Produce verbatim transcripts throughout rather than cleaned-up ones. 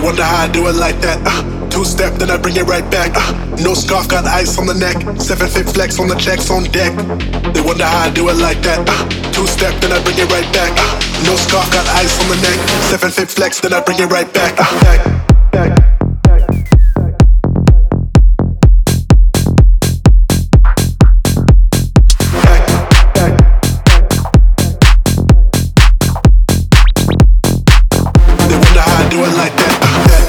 wonder how I do it like that. Uh, two step, then I bring it right back. Uh, no scarf, got ice on the neck. Seven fit flex on the checks on deck. They wonder how I do it like that. Uh, two step, then I bring it right back. Uh, no scarf, got ice on the neck. Seven fit flex, then I bring it right back. Uh, back, back. Do it like that.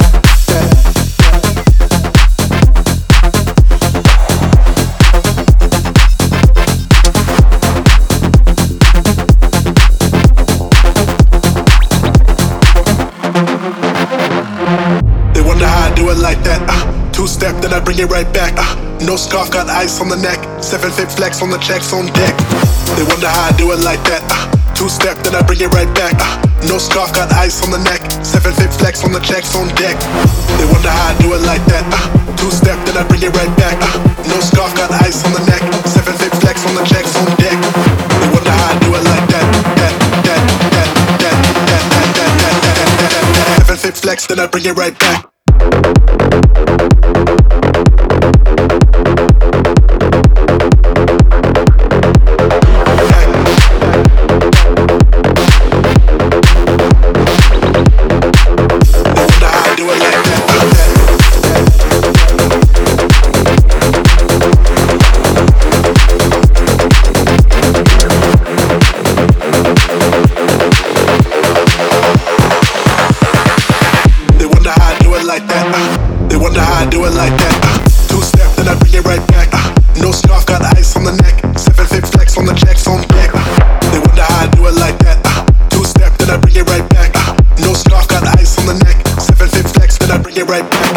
They wonder how I do it like that. Uh, two step, then I bring it right back. Uh, no scarf, got ice on the neck. Seven fit flex on the checks on deck. They wonder how I do it like that. Uh, two step, then I bring it right back. Uh, no scarf, got ice on the neck. Seven fit flex on the checks on deck. They wonder how I do it like that. Uh, two step, then I bring it right back. Uh, no scarf, got ice on the neck. Seven fit flex on the checks on deck. They wonder how I do it like that. That, that, that, that, that, that, that, that, that, that, that. Seven fit flex, then I bring it right back. Like that, uh, they wonder how I do it like that. Uh, two step, then I bring it right back. Uh, no scarf, got ice on the neck. Seven fit flex on the checks on deck. Uh, they wonder how I do it like that. Uh, two step, then I bring it right back. Uh, no scarf, got ice on the neck. Seven fit flex, then I bring it right back.